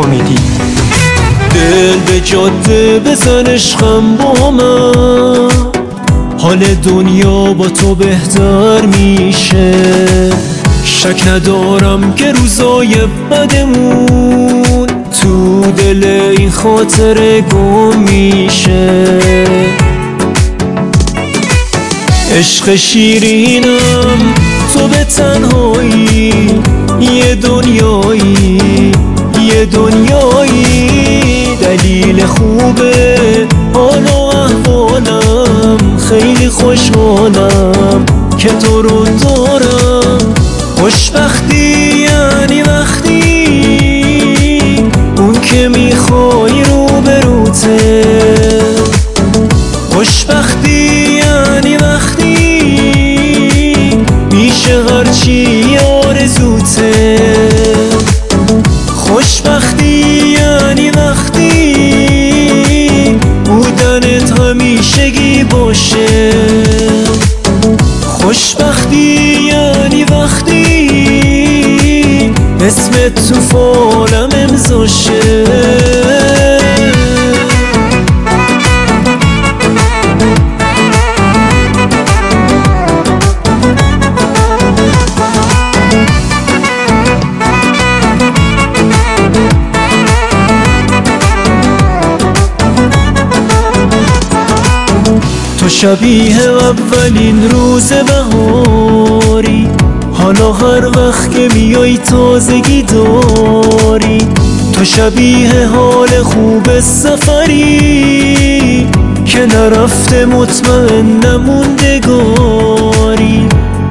امیدی. دل به جاده بزن عشقم با من، حال دنیا با تو بهتر میشه. شک ندارم که روزای بدمون تو دل این خاطره گم میشه. عشق شیرینم تو به تنهایی، یه دنیایی یه دنیایی. دلیل خوبه حال و احوالم، خیلی خوشحالم که تو رو دارم. خوشبختی یعنی وقتی اون که میخوای روبروته. خوشبختی یعنی وقتی میشه هرچی آرزوته. خوشبختی یعنی وقتی بودنت همیشگی باشه. خوشبختی یعنی وقتی اسمت تو فالم امضاشه. تو شبیه اولین روز بهاری، حالا هر وقت که میای تازگی داری. تو شبیه حال خوب سفری که نرفته مطمئن نموندگاری.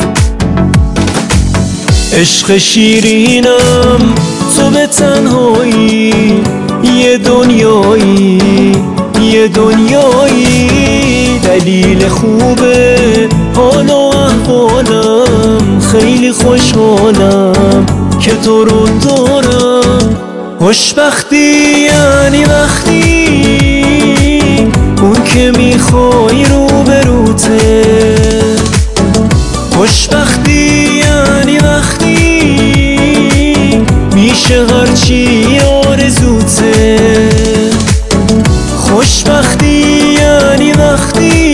عشق شیرینم تو به تنهایی، یه دنیایی یه دنیایی. دلیل خوبه حال و احوالم، خیلی خوشحالم که تو رو دارم. خوشبختی یعنی وقتی اون که میخوای روبروته. خوشبختی یعنی وقتی میشه هرچی آرزوته. خوشبختی یعنی وقتی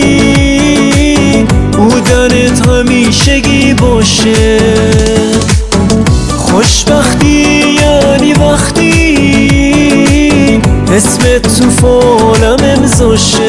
بودنت همیشگی باشه. خوشبختی یعنی وقتی اسمت تو فالم امضاشه.